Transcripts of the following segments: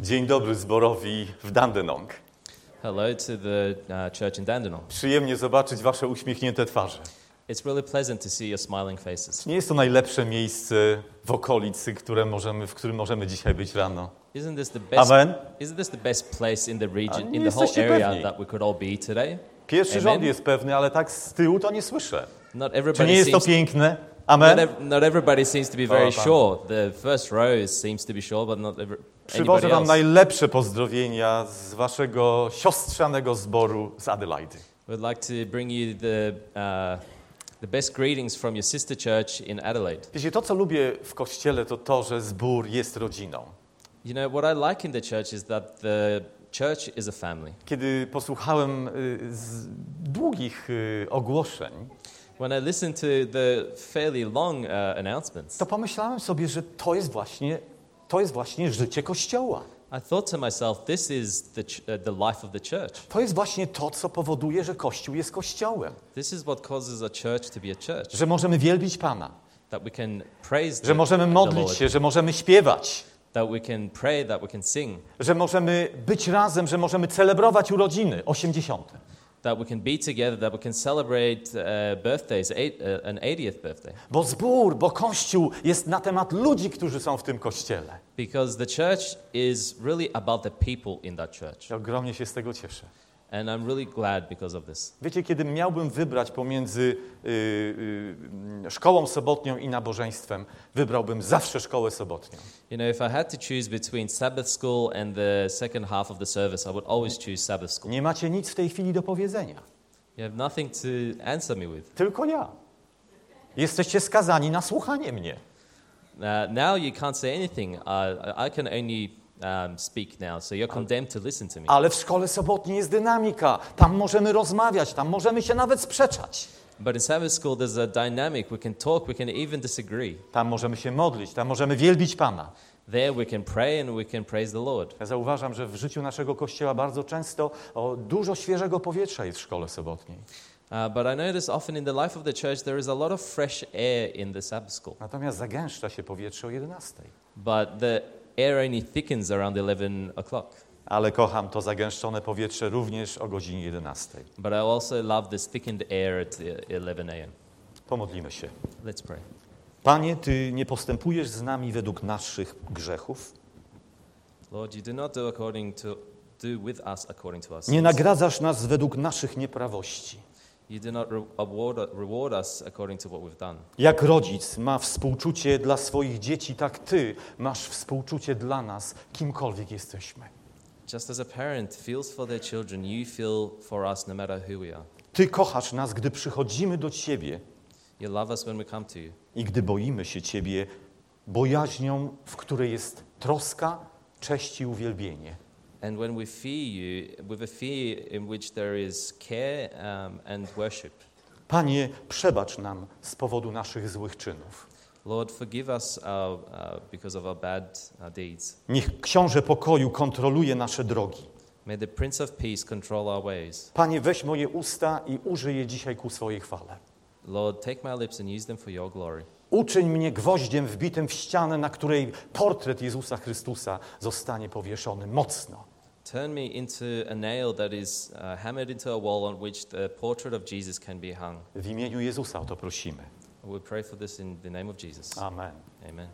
Dzień dobry zborowi w Dandenong. Hello to the church in Dandenong. Przyjemnie zobaczyć wasze uśmiechnięte twarze. It's really pleasant to see your smiling faces. Nie jest to najlepsze miejsce w okolicy, w którym możemy dzisiaj być rano. Isn't this the best? Amen. Isn't this the best place in the region, nie in the whole jesteście area pewni. that we could all be today? Pierwszy Amen. rząd jest pewny, ale tak z tyłu to nie słyszę. Not Czy everybody nie jest to seems. piękne? Amen. Not everybody seems to be very Pan. sure. The first row seems to be sure, but not anybody Przywożę wam else. najlepsze pozdrowienia z waszego siostrzanego zboru z Adelaide. We'd like to bring you the best greetings from your sister church in Adelaide. Wiecie, to co lubię w Kościele to to, że zbór jest rodziną. You know, what I like in the church is that the church is a family. Kiedy posłuchałem z długich ogłoszeń, When I listened to the fairly long announcements, to pomyślałem sobie, że to jest właśnie życie Kościoła. I thought to myself, this is the life of the church. To jest właśnie to, co powoduje, że Kościół jest Kościołem. This is what causes a church to be a church. Że możemy wielbić Pana, That we can praise że możemy modlić Lord, się, że możemy śpiewać, that we can pray, that we can sing, że możemy być razem, że możemy celebrować urodziny 80. that we can be together, that we can celebrate birthdays, an 80th birthday. Bo Kościół jest na temat ludzi, którzy są w tym Kościele. Because the church is really about the people in that church. I ogromnie się z tego cieszę. And I'm really glad because of this. Wiecie, kiedy miałbym wybrać pomiędzy szkołą sobotnią i nabożeństwem, wybrałbym zawsze szkołę sobotnią. You know, if I had to choose between Sabbath school and the second half of the service, I would always choose Sabbath school. Nie macie nic w tej chwili do powiedzenia. You have nothing to answer me with. Tylko ja. Jesteście skazani na słuchanie mnie. Now you can't say anything. I can only speak now, so you're condemned to listen to me. Ale w szkole sobotniej jest dynamika. Tam możemy rozmawiać, tam możemy się nawet sprzeczać. But in Sabbath school, there's a dynamic. We can talk, we can even disagree. Tam możemy się modlić, tam możemy wielbić Pana. There we can pray and we can praise the Lord. Ja zauważam, że w życiu naszego Kościoła bardzo często dużo świeżego powietrza jest w szkole sobotniej. But I notice often in the life of the church, there is a lot of fresh air in the Sabbath school. Natomiast zagęszcza się powietrze o 11. But the air only thickens around 11 o'clock. Ale kocham to zagęszczone powietrze również o godzinie 11. But I also love this thickened air at 11 a.m. Pomodlimy się. Let's pray. Panie, Ty nie postępujesz z nami według naszych grzechów. Lord, you do not do with us according to us. Nie nagradzasz nas według naszych nieprawości. You do not reward us according to what we've done. Jak rodzic ma współczucie dla swoich dzieci, tak Ty masz współczucie dla nas, kimkolwiek jesteśmy. Just as a parent feels for their children, you feel for us no matter who we are. Ty kochasz nas, gdy przychodzimy do Ciebie You love us when we come to you. i gdy boimy się Ciebie bojaźnią, w której jest troska, cześć i uwielbienie. And when we fear you, with a fear in which there is care and worship. Panie, przebacz nam z powodu naszych złych czynów. Lord, forgive us because of our bad deeds. Niech Książę Pokoju kontroluje nasze drogi. May the Prince of Peace control our ways. Panie, weź moje usta i użyj je dzisiaj ku swojej chwale. Lord, take my lips and use them for your glory. Uczyń mnie gwoździem wbitym w ścianę, na której portret Jezusa Chrystusa zostanie powieszony mocno. Turn me into a nail that is hammered into a wall on which the portrait of Jesus can be hung. W imieniu Jezusa o to prosimy. We pray for this in the name of Jesus. Amen. Amen.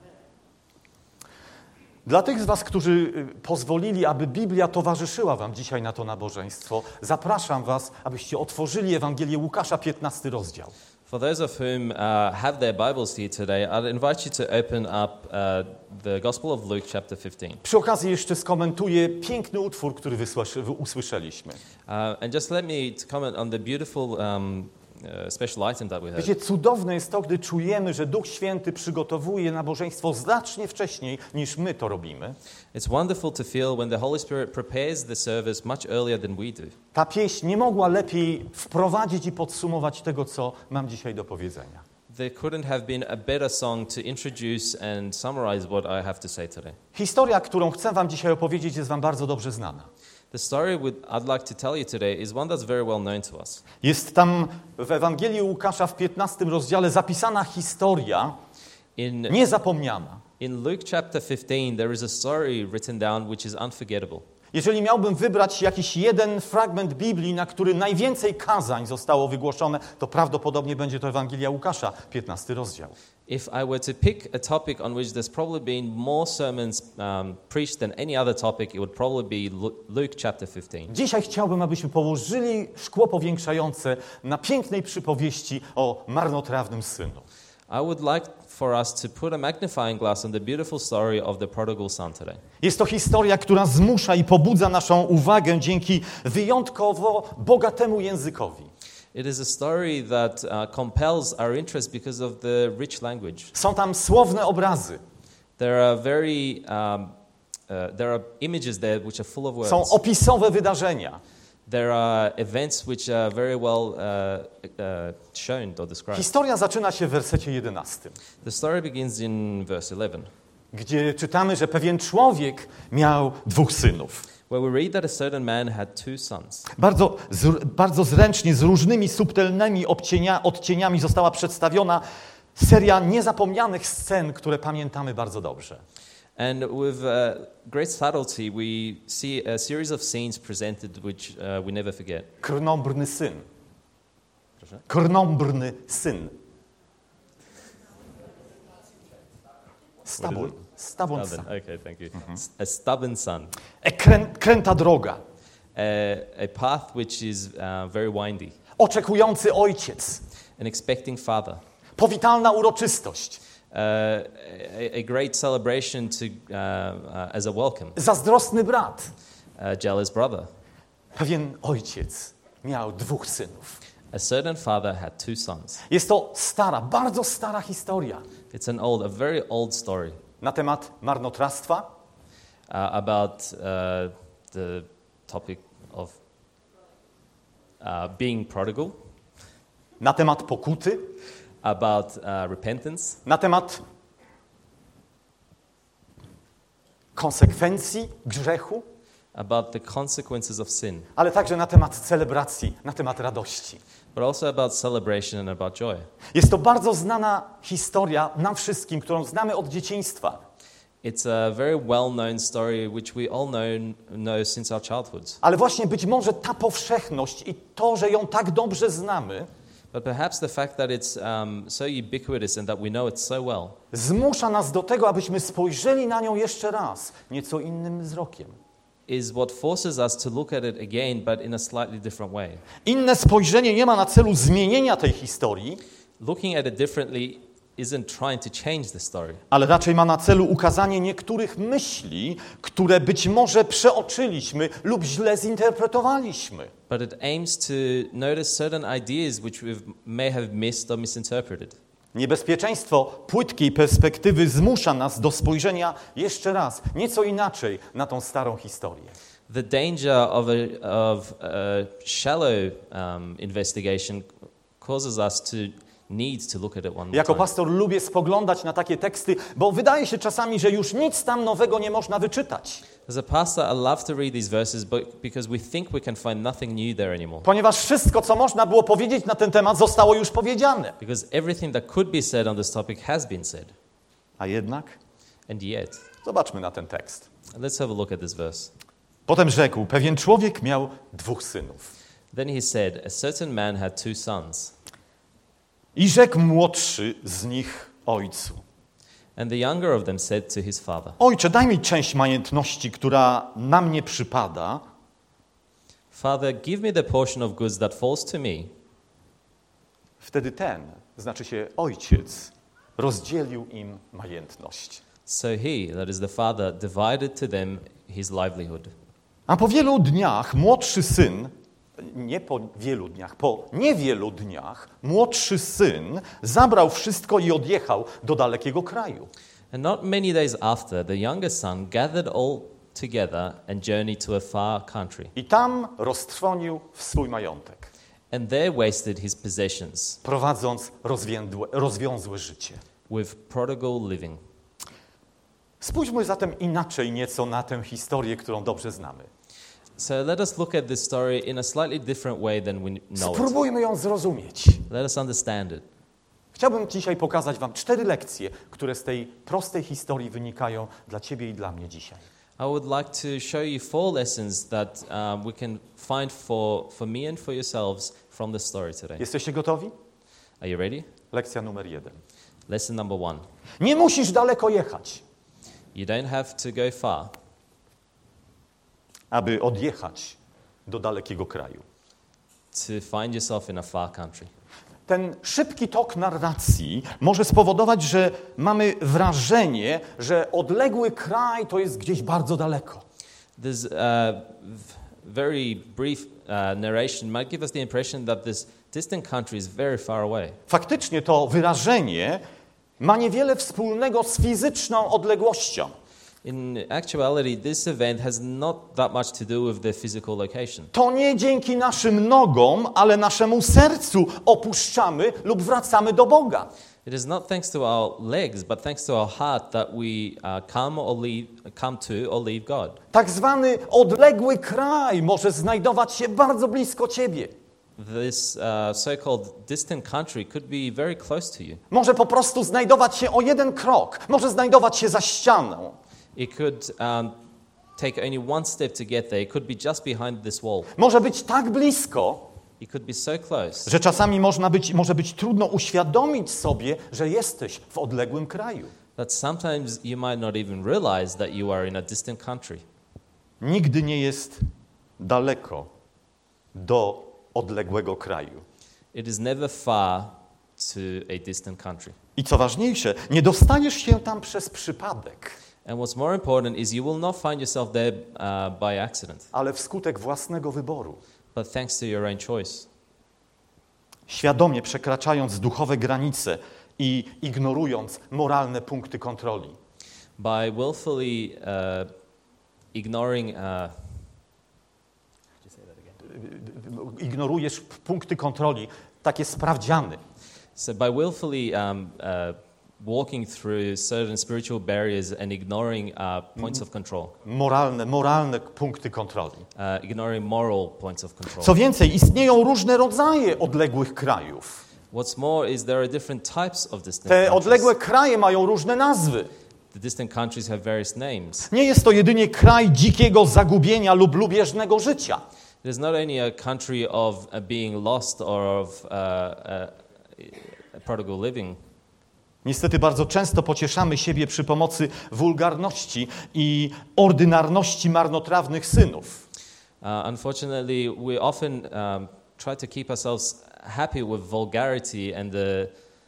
Dla tych z was, którzy pozwolili, aby Biblia towarzyszyła wam dzisiaj na to nabożeństwo, zapraszam was, abyście otworzyli Ewangelię Łukasza, 15 rozdział. For those of whom have their Bibles here today, I'd invite you to open up the Gospel of Luke chapter 15. Przy okazji jeszcze skomentuję piękny utwór, który usłyszeliśmy. And just let me comment on the beautiful special item that we heard. Wiecie, cudowne jest to, gdy czujemy, że Duch Święty przygotowuje nabożeństwo znacznie wcześniej, niż my to robimy. It's wonderful to feel when the Holy Spirit prepares the service much earlier than we do. Ta pieśń nie mogła lepiej wprowadzić i podsumować tego, co mam dzisiaj do powiedzenia. There couldn't have been a better song to introduce and summarize what I have to say today. Historia, którą chcę wam dzisiaj opowiedzieć, jest wam bardzo dobrze znana. The story I'd like to tell you today is one that's very well known to us. Jest tam w Ewangelii Łukasza w 15 rozdziale zapisana historia niezapomniana. In Luke chapter 15, there is a story written down which is unforgettable. Jeżeli miałbym wybrać jakiś jeden fragment Biblii, na który najwięcej kazań zostało wygłoszone, to prawdopodobnie będzie to Ewangelia Łukasza, 15 rozdział. If I were to pick a topic on which there's probably been more sermons preached than any other topic, it would probably be Luke chapter 15. Dzisiaj chciałbym, abyśmy położyli szkło powiększające na pięknej przypowieści o marnotrawnym synu. I would like for us to put a magnifying glass on the beautiful story of the prodigal son today. Jest to historia, która zmusza i pobudza naszą uwagę dzięki wyjątkowo bogatemu językowi. It is a story that compels our interest because of the rich language. Są tam słowne obrazy, there are images there which are full of words. są opisowe wydarzenia. There are events which are very well shown or described. Historia zaczyna się w wersecie 11, The story begins in verse 11, gdzie czytamy, że pewien człowiek miał 2 synów. where we read that a certain man had 2 sons. Bardzo zręcznie, z różnymi subtelnymi odcieniami została przedstawiona seria niezapomnianych scen, które pamiętamy bardzo dobrze. And with great subtlety, we see a series of scenes presented which we never forget. Krnąbrny syn. Krnąbrny syn. Stubborn son. Okay, thank you. A stubborn son. Kręta droga. A path which is very windy. Oczekujący ojciec. An expecting father. Powitalna uroczystość. A great celebration as a welcome. Zazdrosny brat. A jealous brother. Pewien ojciec miał 2 synów. A certain father had 2 sons. Jest to stara, bardzo stara historia It's a very old story na temat marnotrawstwa, about the topic of being prodigal, na temat pokuty, about repentance, na temat konsekwencji grzechu, about the consequences of sin, ale także na temat celebracji, na temat radości. but also about celebration and about joy. Jest to bardzo znana historia nam wszystkim, którą znamy od dzieciństwa. It's a very well-known story which we all know since our childhoods. Ale właśnie być może ta powszechność i to, że ją tak dobrze znamy, But perhaps the fact that it's so ubiquitous and that we know it so well zmusza nas do tego, abyśmy spojrzeli na nią jeszcze raz, nieco innym wzrokiem. is what forces us to look at it again, but in a slightly different way. Inne spojrzenie nie ma na celu zmienienia tej historii, Looking at it differently isn't trying to change the story, ale raczej ma na celu ukazanie niektórych myśli, które być może przeoczyliśmy lub źle zinterpretowaliśmy. but it aims to notice certain ideas which we may have missed or misinterpreted. Niebezpieczeństwo płytkiej perspektywy zmusza nas do spojrzenia jeszcze raz, nieco inaczej na tą starą historię. The danger of a shallow investigation causes us to need to look at it one more Jako time. pastor lubię spoglądać na takie teksty, bo wydaje się czasami, że już nic tam nowego nie można wyczytać. As a pastor, I love to read these verses because we think we can find nothing new there anymore. Ponieważ wszystko, co można było powiedzieć na ten temat, zostało już powiedziane. Because everything that could be said on this topic has been said. A jednak, And yet, zobaczmy na ten tekst. let's have a look at this verse. Potem rzekł, pewien człowiek miał 2 synów. Then he said, a certain man had 2 sons. I rzekł młodszy z nich ojcu. And the younger of them said to his father, Ojcze, daj mi część majątności, która na mnie przypada. Father, give me the portion of goods that falls to me. Wtedy ten, znaczy się ojciec, rozdzielił im majątność. So he, that is the father, divided to them his livelihood. A po wielu dniach młodszy syn, nie po wielu dniach, po niewielu dniach młodszy syn zabrał wszystko i odjechał do dalekiego kraju. And not many days after, the younger son gathered all together and journeyed to a far country. I tam roztrwonił swój majątek, And there wasted his possessions prowadząc rozwiązłe życie. with prodigal living. Spójrzmy zatem inaczej nieco na tę historię, którą dobrze znamy. So let us look at this story in a slightly different way than we know it. Spróbujmy ją zrozumieć. Let us understand it. Chciałbym dzisiaj pokazać wam 4 lekcje, które z tej prostej historii wynikają dla ciebie i dla mnie dzisiaj. I would like to show you 4 lessons that we can find for me and for yourselves from the story today. Jesteście gotowi? Are you ready? Lekcja numer 1. Lesson number 1. Nie musisz daleko jechać, You don't have to go far aby odjechać do dalekiego kraju. to find yourself in a far country. Ten szybki tok narracji może spowodować, że mamy wrażenie, że odległy kraj to jest gdzieś bardzo daleko. This very brief narration might give us the impression that this distant country is very far away. Faktycznie to wyrażenie ma niewiele wspólnego z fizyczną odległością. In actuality, this event has not that much to do with the physical location. To nie dzięki naszym nogom, ale naszemu sercu opuszczamy lub wracamy do Boga. It is not thanks to our legs, but thanks to our heart that we come to or leave God. Tak zwany odległy kraj może znajdować się bardzo blisko ciebie. This so-called distant country could be very close to you. Może po prostu znajdować się o jeden krok, może znajdować się za ścianą. It could take only one step to get there. It could be just behind this wall. Może być tak blisko, It could be so close że czasami może być trudno uświadomić sobie, że jesteś w odległym kraju. that sometimes you might not even realize that you are in a distant country. Nigdy nie jest daleko do odległego kraju. It is never far to a distant country. I co ważniejsze, nie dostaniesz się tam przez przypadek, And what's more important is you will not find yourself there by accident, ale wskutek własnego wyboru. but thanks to your own choice. Świadomie przekraczając duchowe granice i ignorując moralne punkty kontroli. By willfully ignoring... Ignorujesz punkty kontroli, takie sprawdziany. So by willfully walking through certain spiritual barriers and ignoring points of control, Moralne punkty kontroli. ignoring moral points of control. Co więcej, istnieją różne rodzaje odległych krajów. What's more is there are different types of distant Te countries. odległe kraje mają różne nazwy. The distant countries have various names. Nie jest to jedynie kraj dzikiego zagubienia lub lubieżnego życia. It is not only a country of being lost or of prodigal living. Niestety bardzo często pocieszamy siebie przy pomocy wulgarności i ordynarności marnotrawnych synów. Unfortunately, we often try to keep ourselves happy with vulgarity and the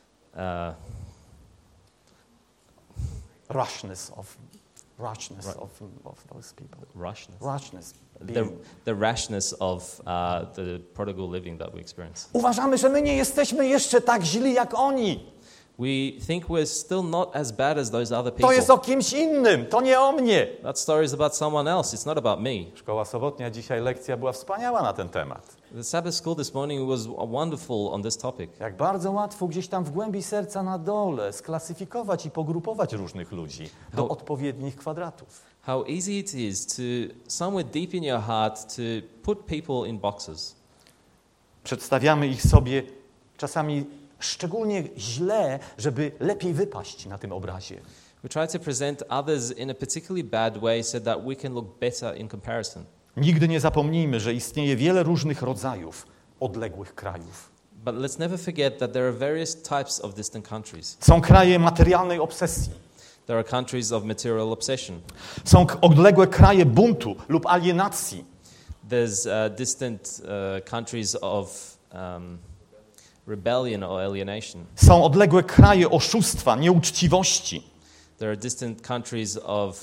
Rashness of those people. Rashness. The rashness of the prodigal living that we experience. Uważamy, że my nie jesteśmy jeszcze tak źli jak oni. We think we're still not as bad as those other people. To jest o kimś innym, to nie o mnie. That story is about someone else. It's not about me. Szkoła sobotnia dzisiaj lekcja była wspaniała na ten temat. The Sabbath school this morning was wonderful on this topic. Jak bardzo łatwo gdzieś tam w głębi serca na dole sklasyfikować i pogrupować różnych ludzi do odpowiednich kwadratów. How easy it is to, somewhere deep in your heart, to put people in boxes. Przedstawiamy ich sobie czasami szczególnie źle, żeby lepiej wypaść na tym obrazie. We try to present others in a particularly bad way so that we can look better in comparison. Nigdy nie zapomnijmy, że istnieje wiele różnych rodzajów odległych krajów. But let's never forget that there are various types of distant countries. Są kraje materialnej obsesji. There are countries of material obsession. Są odległe kraje buntu lub alienacji. There's distant countries of rebellion or alienation. Są odległe kraje oszustwa, nieuczciwości. There are distant countries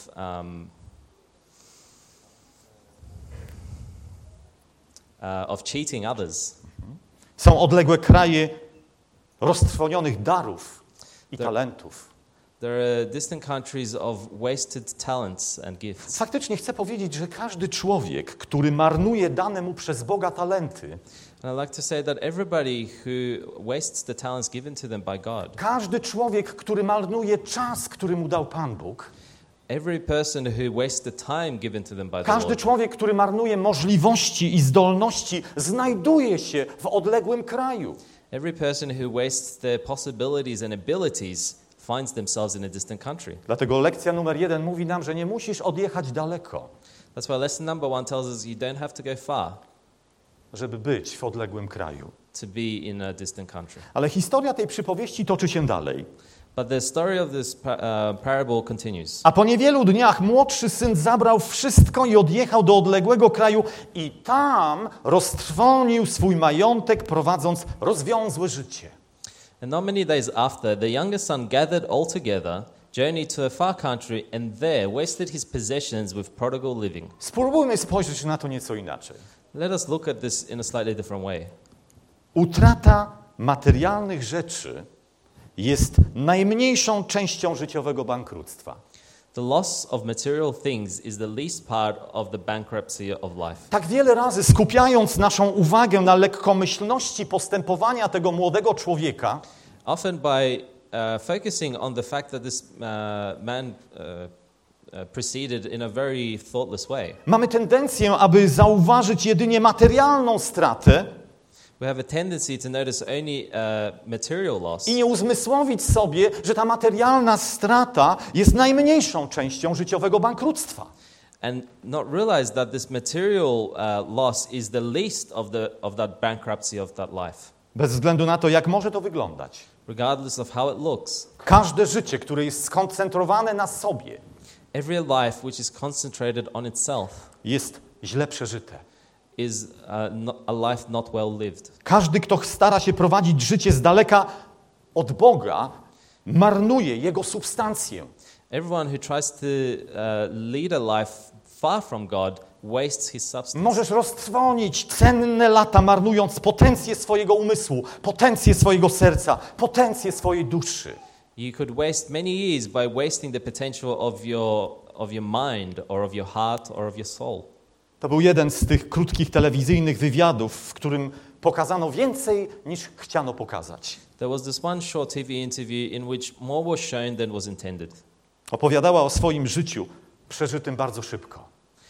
of cheating others. Są odległe kraje roztrwonionych darów i talentów. There are distant countries of wasted talents and gifts. Faktycznie chcę powiedzieć, że każdy człowiek, który marnuje dane mu przez Boga talenty, And I'd like to say that everybody who wastes the talents given to them by God, każdy człowiek, który marnuje czas, który mu dał Pan Bóg, every person who wastes the time given to them by the każdy Lord, człowiek, który marnuje możliwości i zdolności, znajduje się w odległym kraju. Every person who wastes their possibilities and abilities finds themselves in a distant country. Dlatego lekcja numer 1 mówi nam, że nie musisz odjechać daleko, That's why lesson number 1 tells us you don't have to go far żeby być w odległym kraju. to be in a distant country. Ale historia tej przypowieści toczy się dalej. But the story of this parable continues. A po niewielu dniach młodszy syn zabrał wszystko i odjechał do odległego kraju i tam roztrwonił swój majątek, prowadząc rozwiązłe życie. And not many days after, the younger son gathered all together, journeyed to a far country, and there wasted his possessions with prodigal living. Spróbujmy spojrzeć na to nieco inaczej. Let us look at this in a slightly different way. Utrata materialnych rzeczy jest najmniejszą częścią życiowego bankructwa. The loss of material things is the least part of the bankruptcy of life. Tak wiele razy skupiając naszą uwagę na lekkomyślności postępowania tego młodego człowieka, Often by focusing on the fact that this man proceeded in a very thoughtless way, mamy tendencję, aby zauważyć jedynie materialną stratę we have a tendency to notice only material loss i nie uzmysłowić sobie, że ta materialna strata jest najmniejszą częścią życiowego bankructwa. and not realize that this material loss is the least of that bankruptcy of that life, Bez względu na to, jak może to wyglądać. regardless of how it looks. Każde życie, które jest skoncentrowane na sobie, Every life which is concentrated on itself jest źle przeżyte. is a life not well lived. Każdy, kto stara się prowadzić życie z daleka od Boga, marnuje Jego substancję. Everyone who tries to lead a life far from God wastes his substance. Możesz roztrwonić cenne lata, marnując potencję swojego umysłu, potencję swojego serca, potencję swojej duszy. You could waste many years by wasting the potential of your mind or of your heart or of your soul. To był jeden z tych krótkich telewizyjnych wywiadów, w którym pokazano więcej niż chciano pokazać. There was this one short TV interview in which more was shown than was intended. Opowiadała o swoim życiu, przeżytym bardzo szybko.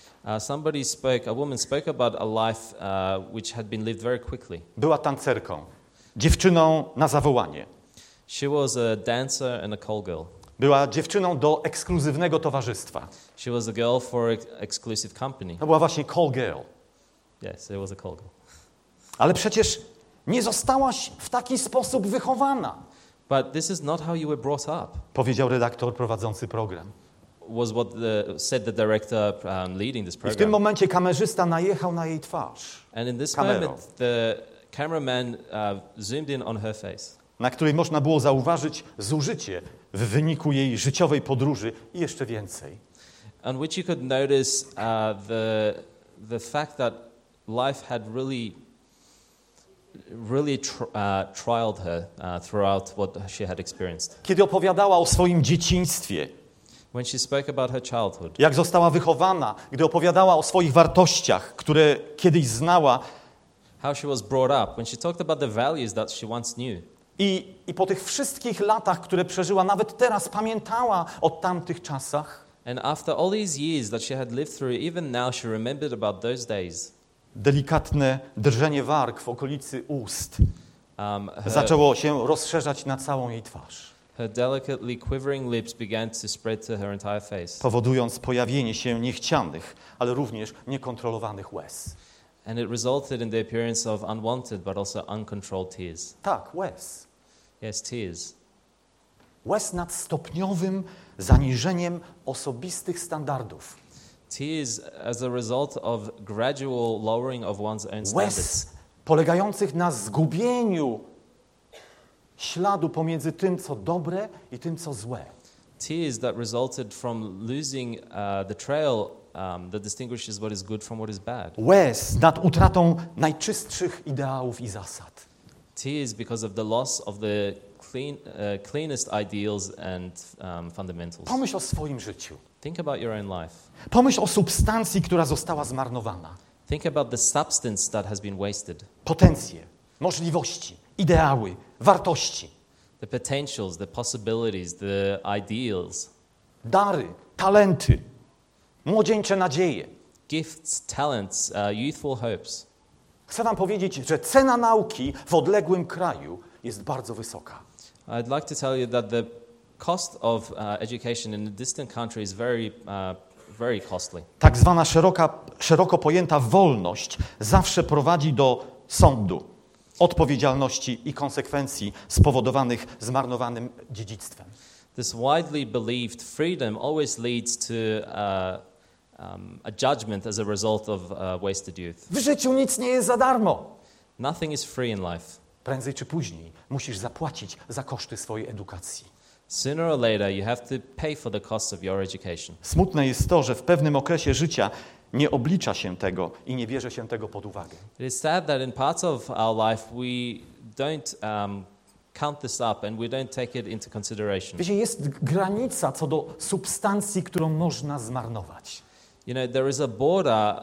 A woman spoke about a life which had been lived very quickly. Była tancerką, dziewczyną na zawołanie. She was a dancer and a call girl. Była dziewczyną do ekskluzywnego towarzystwa. She was a girl for exclusive company. To była właśnie call girl. Yes, it was a call girl. Ale przecież nie zostałaś w taki sposób wychowana, But this is not how you were brought up, powiedział redaktor prowadzący program. was what said the director leading this I w tym program. momencie kamerzysta najechał na jej twarz, And in this kamerą, moment, the cameraman zoomed in on her face, na której można było zauważyć zużycie w wyniku jej życiowej podróży i jeszcze więcej. on which you could notice the fact that life had really trialed her throughout what she had experienced. Kiedy opowiadała o swoim dzieciństwie, When she spoke about her childhood, jak została wychowana, gdy opowiadała o swoich wartościach, które kiedyś znała how she was brought up, when she talked about the values that she once knew, i po tych wszystkich latach, które przeżyła, nawet teraz pamiętała o tamtych czasach, and after all these years that she had lived through, even now she remembered about those days. delikatne drżenie warg w okolicy ust zaczęło się rozszerzać na całą jej twarz, Her delicately quivering lips began to spread to her entire face, powodując pojawienie się niechcianych, ale również niekontrolowanych łez. and it resulted in the appearance of unwanted but also uncontrolled tears. Tak, łez. Yes, tears. Łez nad stopniowym zaniżeniem osobistych standardów. Tears as a result of gradual lowering of one's own standards. Łez polegających na zgubieniu śladu pomiędzy tym, co dobre i tym, co złe. Tears that resulted from losing the trail that distinguishes what is good from what is bad. Łez nad utratą najczystszych ideałów i zasad. Tears because of the loss of the cleanest ideals and fundamentals. Pomyśl o swoim życiu. Think about your own life. Pomyśl o substancji, która została zmarnowana. Think about the substance that has been wasted. Potencje, możliwości, ideały, wartości, The potentials, the possibilities, the ideals, dary, talenty, młodzieńcze nadzieje. gifts, talents, youthful hopes. Chcę wam powiedzieć, że cena nauki w odległym kraju jest bardzo wysoka. I'd like to tell you that the cost of education in a distant country is very costly. Tak zwana szeroko pojęta wolność zawsze prowadzi do sądu, odpowiedzialności i konsekwencji spowodowanych zmarnowanym dziedzictwem. This widely believed freedom always leads to a judgment as a result of wasted youth. W życiu nic nie jest za darmo. Nothing is free in life. Prędzej czy później musisz zapłacić za koszty swojej edukacji. Sooner or later, you have to pay for the cost of your education. Smutne jest to, że w pewnym okresie życia nie oblicza się tego i nie bierze się tego pod uwagę. It is sad that in parts of our life we don't count this up and we don't take it into consideration. Wiecie, jest granica co do substancji, którą można zmarnować. You know, there is a border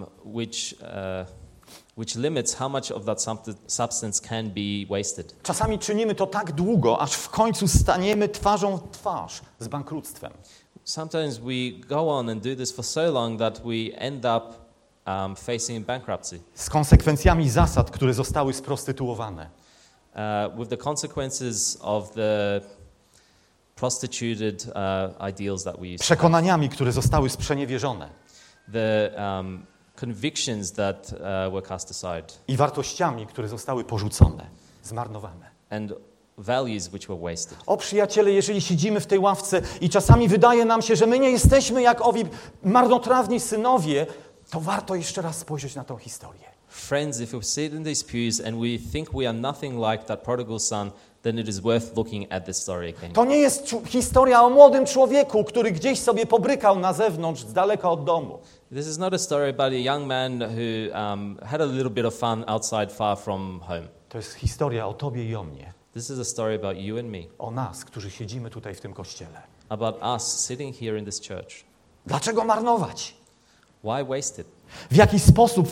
which limits how much of that substance can be wasted. Czasami czynimy to tak długo, aż w końcu staniemy twarzą w twarz z bankructwem. Sometimes we go on and do this for so long that we end up facing bankruptcy. Z konsekwencjami zasad, które zostały sprostytuowane. With the consequences of the prostituted ideals that we used to have. Przekonaniami, które zostały sprzeniewierzone. The convictions that were cast aside. I wartościami, które zostały porzucone, zmarnowane. And values which were wasted. O przyjaciele, jeżeli siedzimy w tej ławce i czasami wydaje nam się, że my nie jesteśmy jak owi marnotrawni synowie, to warto jeszcze raz spojrzeć na tą historię. Friends, if we sit in these pews and we think we are nothing like that prodigal son, then it is worth looking at this story again. To nie jest historia o młodym człowieku, który gdzieś sobie pobrykał na zewnątrz, z daleka od domu. This is not a story about a young man who had a little bit of fun outside, far from home. To jest historia o tobie i o mnie. This is a story about you and me, O nas, którzy siedzimy tutaj w tym kościele. about us sitting here in this church. Dlaczego marnować? Why waste it? W jakiś sposób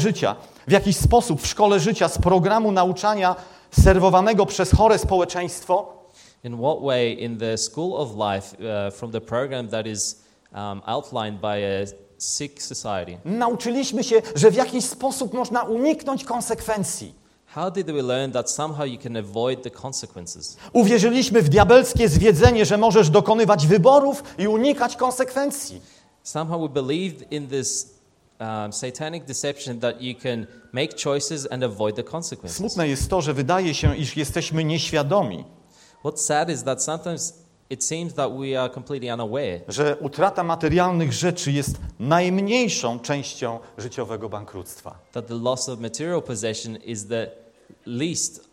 w szkole życia z programu nauczania serwowanego przez chore społeczeństwo In what way in the school of life, from the program that is outlined by a sick society, nauczyliśmy się, że w jakiś sposób można uniknąć konsekwencji. how did we learn that somehow you can avoid the consequences? Uwierzyliśmy w diabelskie zwiedzenie, że możesz dokonywać wyborów i unikać konsekwencji. Somehow we believed in this satanic deception that you can make choices and avoid the consequences. Smutne jest to, że wydaje się, iż jesteśmy nieświadomi, What's sad is that sometimes it seems that we are completely unaware że utrata materialnych rzeczy jest najmniejszą częścią życiowego bankructwa. that the loss of material possession is the least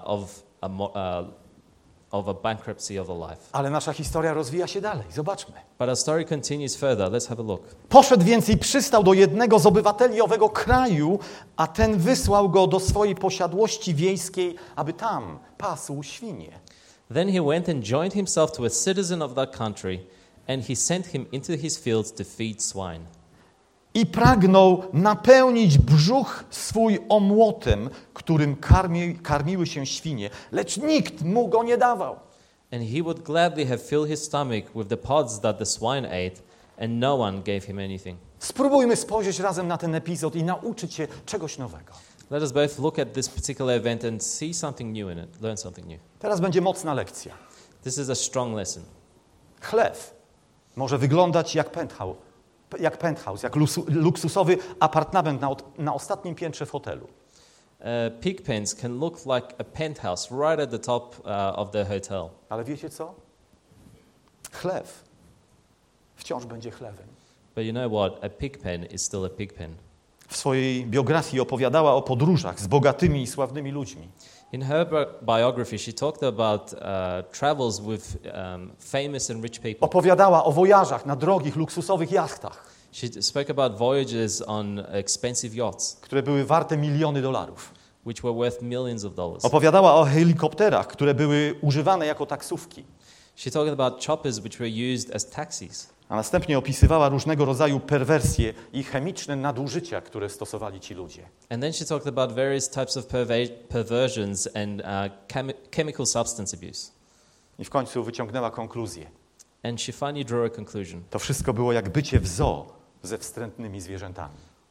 of a bankruptcy of a life. Ale nasza historia rozwija się dalej. Zobaczmy. But our story continues further. Let's have a look. Poszedł więc i przystał do jednego z obywateli owego kraju, a ten wysłał go do swojej posiadłości wiejskiej, aby tam pasł świnie. Then he went and joined himself to a citizen of that country, and he sent him into his fields to feed swine. I pragnął napełnić brzuch swój omłotem, którym karmiły się świnie, lecz nikt mu go nie dawał. And he would gladly have filled his stomach with the pods that the swine ate, and no one gave him anything. Spróbujmy spojrzeć razem na ten epizod i nauczyć się czegoś nowego. Let us both look at this particular event and see something new in it, learn something new. Teraz będzie mocna lekcja. This is a strong lesson. Chlew może wyglądać jak penthouse, jak luksusowy apartament na ostatnim piętrze w hotelu. Pig pens can look like a penthouse right at the top of the hotel. Ale wiecie co? Chlew wciąż będzie chlewem. But you know what? A pig pen is still a pig pen. W swojej biografii opowiadała o podróżach z bogatymi i sławnymi ludźmi. In her biography, she talked about travels with famous and rich people. Opowiadała o wojażach na drogich, luksusowych jachtach, She spoke about voyages on expensive yachts, które były warte miliony dolarów. which were worth millions of dollars. Opowiadała o helikopterach, które były używane jako taksówki. She talked about choppers, which were used as taxis. A następnie opisywała różnego rodzaju perwersje i chemiczne nadużycia, które stosowali ci ludzie. And then she talked about various types of perversions and chemical substance abuse. I w końcu wyciągnęła konkluzję. And she finally drew a conclusion. To wszystko było jak bycie w zoo ze wstrętnymi zwierzętami.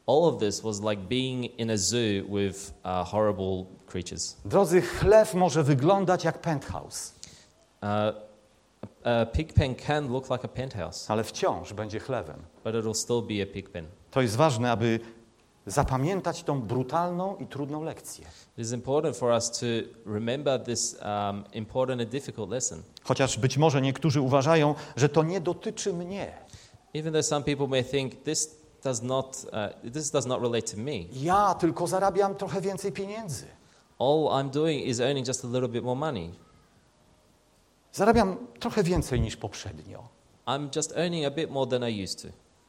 all of this was like being in a zoo with horrible creatures. Drodzy, chlew może wyglądać jak penthouse, A pig pen can look like a penthouse, ale wciąż będzie chlewem. but it'll still be a pig pen. To jest ważne, aby zapamiętać tą brutalną i trudną lekcję. It is important for us to remember this important and difficult lesson. Chociaż być może niektórzy uważają, że to nie dotyczy mnie. Even though some people may think this does not relate to me. Ja tylko zarabiam trochę więcej pieniędzy. All I'm doing is earning just a little bit more money. Zarabiam trochę więcej niż poprzednio. I'm just earning a bit more than I used to.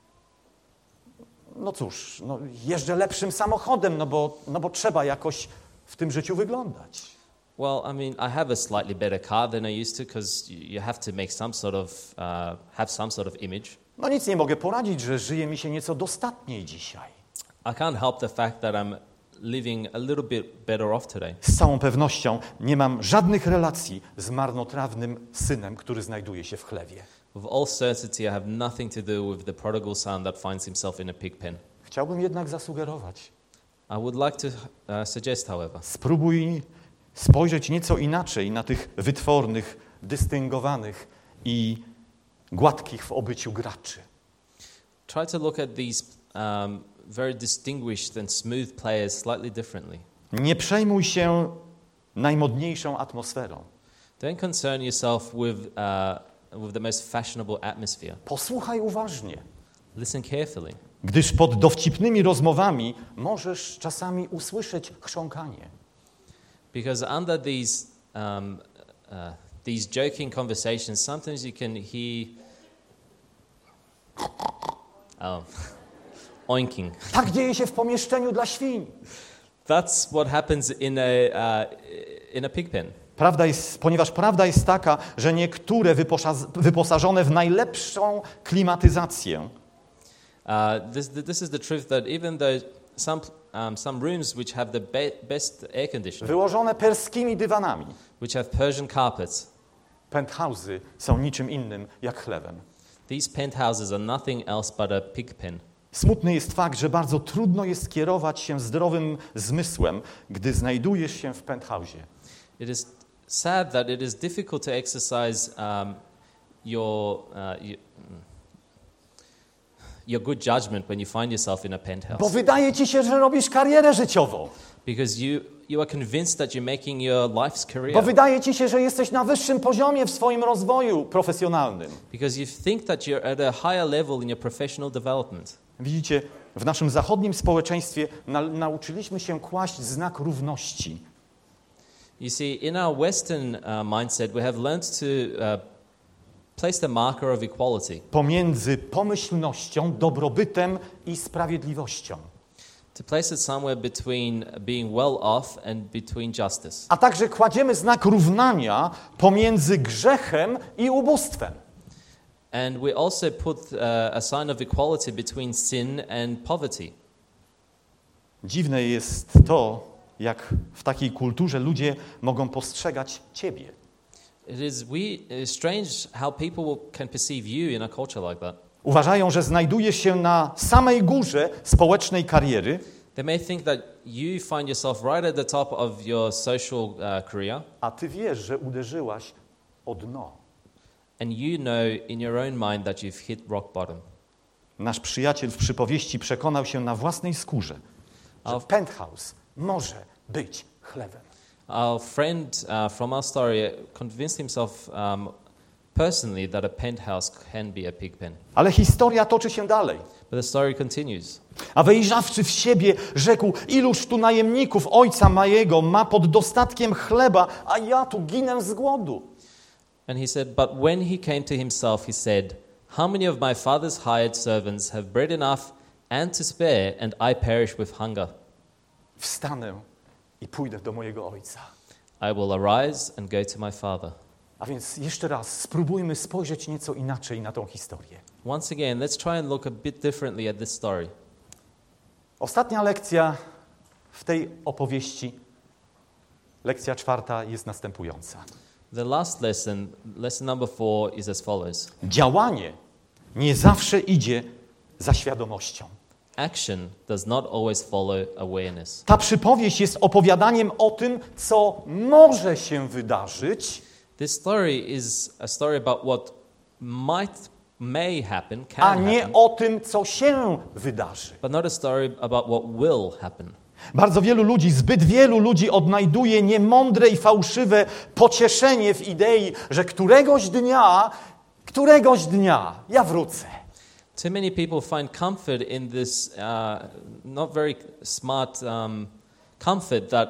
No cóż, jeżdżę lepszym samochodem, no bo trzeba jakoś w tym życiu wyglądać. Well, I mean, I have a slightly better car than I used to because you have to make have some sort of image. No nic nie mogę poradzić, że żyje mi się nieco dostatniej dzisiaj. I can't help the fact that I'm living a little bit better off today. Z całą pewnością nie mam żadnych relacji z marnotrawnym synem, który znajduje się w chlewie. With all certainty, I have nothing to do with the prodigal son that finds himself in a pig pen. Chciałbym jednak zasugerować. I would like to suggest, however, Spróbuj spojrzeć nieco inaczej na tych wytwornych, dystyngowanych i gładkich w obyciu graczy. try to look at these very distinguished and smooth players slightly differently. Nie przejmuj się najmodniejszą atmosferą. Don't concern yourself with the most fashionable atmosphere. Posłuchaj uważnie, Listen carefully, gdyż pod dowcipnymi rozmowami możesz czasami usłyszeć chrząkanie. because under these joking conversations, sometimes you can hear oinking. Tak dzieje się w pomieszczeniu dla świń. That's what happens in a pig pen. Ponieważ prawda jest taka, że niektóre wyposażone w najlepszą klimatyzację This is the truth that even though some rooms which have the best air conditioning, wyłożone perskimi dywanami, which have Persian carpets, penthouse'y są niczym innym jak chlewem. these penthouses are nothing else but a pig pen. Smutny jest fakt, że bardzo trudno jest kierować się zdrowym zmysłem, gdy znajdujesz się w penthouse'ie. It is sad that it is difficult to exercise your good judgment when you find yourself in a Bo penthouse, wydaje ci się, że robisz karierę życiową. because you are convinced that you're making your life's Bo career, wydaje ci się, że jesteś na wyższym poziomie w swoim rozwoju profesjonalnym. because you think that you're at a higher level in your professional development. Widzicie, w naszym zachodnim społeczeństwie nauczyliśmy się kłaść znak równości. You see, in our Western mindset, we have learned to place the marker of equality, Pomiędzy pomyślnością, dobrobytem i sprawiedliwością. to place it somewhere between being well off and between justice. A także kładziemy znak równania pomiędzy grzechem i ubóstwem. And we also put a sign of equality between sin and poverty. Dziwne jest to, jak w takiej kulturze ludzie mogą postrzegać ciebie. It is strange how people can perceive you in a culture like that. Uważają, że znajdujesz się na samej górze społecznej kariery, They may think that you find yourself right at the top of your social career, a ty wiesz, że uderzyłaś o dno. and you know in your own mind that you've hit rock bottom. Nasz przyjaciel w przypowieści przekonał się na własnej skórze, że penthouse może być chlewem. Our friend from our story convinced himself personally that a penthouse can be a pig pen. Ale historia toczy się dalej. But the story continues. A wejrzawszy w siebie, rzekł, iluż tu najemników ojca mojego ma pod dostatkiem chleba, a ja tu ginę z głodu. And he said, but when he came to himself, he said, how many of my father's hired servants have bread enough and to spare, and I perish with hunger? Wstanę i pójdę do mojego ojca. I will arise and go to my father. A więc jeszcze raz spróbujmy spojrzeć nieco inaczej na tą historię. Once again, let's try and look a bit differently at this story. Ostatnia lekcja w tej opowieści, lekcja 4, jest następująca. The last lesson, lesson number 4, is as follows. Działanie nie zawsze idzie za świadomością. Action does not always follow awareness. Ta przypowieść jest opowiadaniem o tym, co może się wydarzyć, This story is a story about what may happen, a can nie happen, o tym, co się wydarzy. but not a story about what will happen. Bardzo wielu ludzi, zbyt wielu ludzi odnajduje niemądre i fałszywe pocieszenie w idei, że któregoś dnia ja wrócę. Too many people find comfort in this not very smart comfort that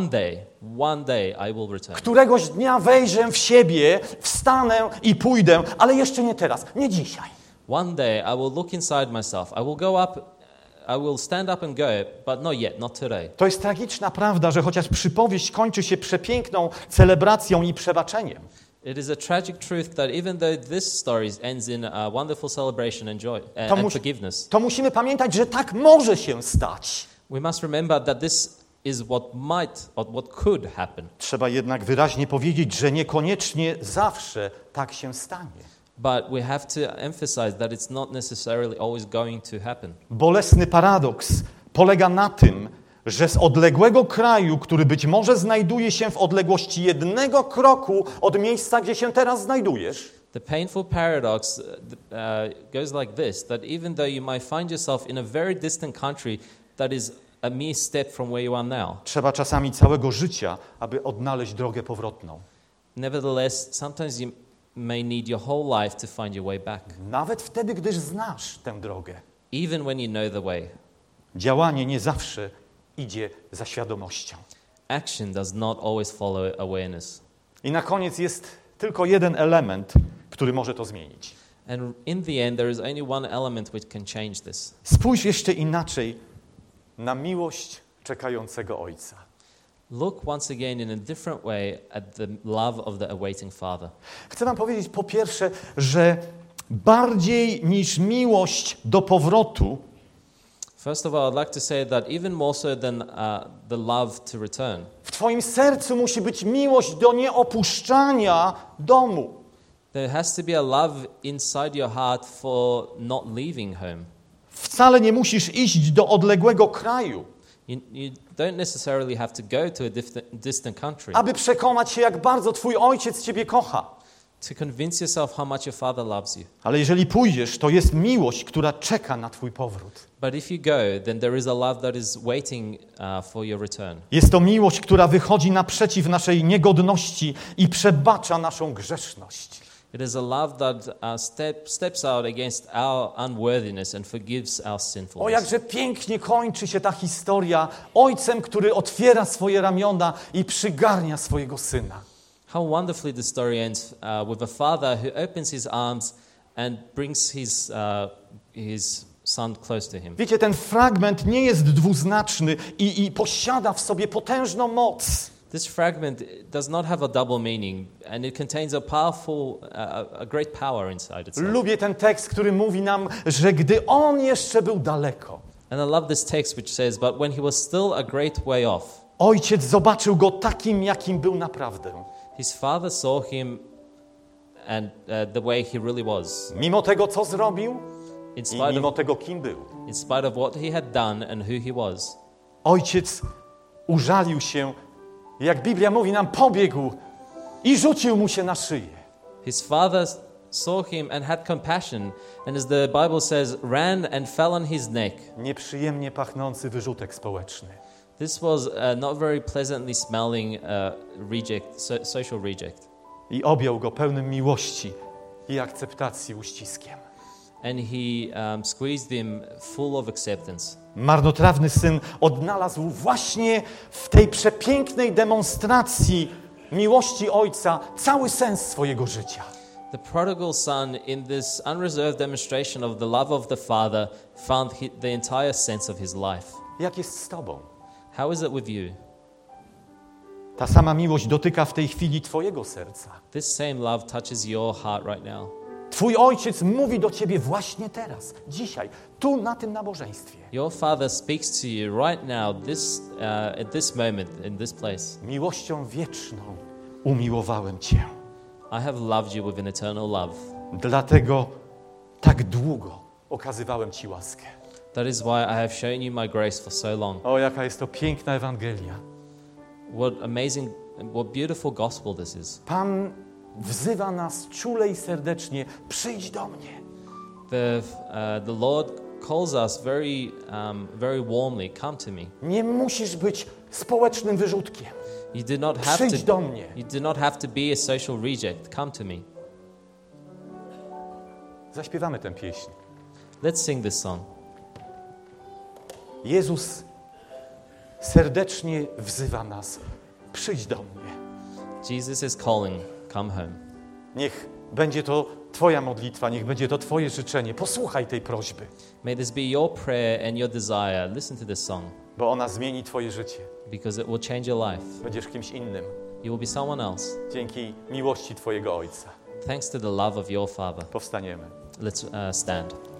one day I will return. Któregoś dnia wejrzę w siebie, wstanę i pójdę, ale jeszcze nie teraz, nie dzisiaj. One day I will look inside myself. I will go up, I will stand up and go, but not yet, not today. To jest tragiczna prawda, że chociaż przypowieść kończy się przepiękną celebracją i przebaczeniem, It is a tragic truth that even though this story ends in a wonderful celebration and joy and forgiveness, to musimy pamiętać, że tak może się stać. we must remember that this is what might or what could happen. Trzeba jednak wyraźnie powiedzieć, że niekoniecznie zawsze tak się stanie. But we have to emphasize that it's not necessarily always going to happen. Bolesny paradoks polega na tym, że z odległego kraju, który być może znajduje się w odległości 1 kroku od miejsca, gdzie się teraz znajdujesz, The painful paradox goes like this, that even though you might find yourself in a very distant country that is a mere step from where you are now, trzeba czasami całego życia, aby odnaleźć drogę powrotną. nevertheless, sometimes you may need your whole life to find your way back, Nawet wtedy, gdyż znasz tę drogę. even when you know the way. Działanie nie zawsze idzie za świadomością. Action does not always follow awareness. I na koniec jest tylko jeden element, który może to zmienić. And in the end, there is only one element which can change this. Spójrz jeszcze inaczej na miłość czekającego Ojca. Look once again in a different way at the love of the awaiting Father. Chcę wam powiedzieć po pierwsze, że bardziej niż miłość do powrotu, First of all, I'd like to say that even more so than the love to return, w twoim sercu musi być miłość do nieopuszczania domu. there has to be a love inside your heart for not leaving home. Wcale nie musisz iść do odległego kraju, You don't necessarily have to go to a distant country aby przekonać się, jak bardzo twój Ojciec ciebie kocha. to convince yourself how much your Father loves you. Ale jeżeli pójdziesz, to jest miłość, która czeka na twój powrót. But if you go, then there is a love that is waiting for your return. Jest to miłość, która wychodzi naprzeciw naszej niegodności i przebacza naszą grzeszność. It is a love that steps out against our unworthiness and forgives our O, sinfulness. jakże pięknie kończy się ta historia ojcem, który otwiera swoje ramiona i przygarnia swojego syna. How wonderfully the story ends with a father who opens his arms and brings his son close to him. Wiecie, ten fragment nie jest dwuznaczny i posiada w sobie potężną moc. This fragment does not have a double meaning, and it contains a powerful, a great power inside itself. Lubię ten tekst, który mówi nam, że gdy on jeszcze był daleko, And I love this text which says, but when he was still a great way off, Ojciec zobaczył go takim, jakim był naprawdę. his father saw him and the way he really was, Mimo tego, co zrobił in i spite mimo of, tego, kim był. in spite of what he had done and who he was. Ojciec użalił się, jak Biblia mówi nam, pobiegł i rzucił mu się na szyję. His father saw him and had compassion, and as the Bible says, ran and fell on his neck. Nieprzyjemnie pachnący wyrzutek społeczny. This was not very pleasantly smelling social reject. I objął go pełnym miłości i akceptacji uściskiem. And he squeezed him full of acceptance. Marnotrawny syn odnalazł właśnie w tej przepięknej demonstracji miłości ojca cały sens swojego życia. The prodigal son, in this unreserved demonstration of the love of the Father, found the entire sense of his life. Jak jest z tobą? How is it with you? Ta sama miłość dotyka w tej chwili twojego serca. This same love touches your heart right now. Twój ojciec mówi do ciebie właśnie teraz, dzisiaj, tu na tym nabożeństwie. Your Father speaks to you right now, at this moment, in this place. Miłością wieczną umiłowałem cię. I have loved you with an eternal love. Dlatego tak długo okazywałem ci łaskę. That is why I have shown you my grace for so long. O, jaka jest to piękna Ewangelia. What amazing, what beautiful gospel this is. Pan wzywa nas czule i serdecznie, przyjdź do mnie. The Lord calls us very warmly, come to me. Nie musisz być społecznym wyrzutkiem. Przyjdź do mnie. You do not have to be a social reject. Come to me. Zaśpiewamy tę pieśń. Let's sing this song. Jezus serdecznie wzywa nas, przyjdź do mnie. Jesus is calling, come home. Niech będzie to Twoja modlitwa, niech będzie to Twoje życzenie. Posłuchaj tej prośby, May this be your prayer and your desire. Listen to this song, bo ona zmieni Twoje życie. because it will change your life. Będziesz kimś innym You will be someone else. dzięki miłości Twojego Ojca. Thanks to the love of your Father. Powstaniemy. Let's stand.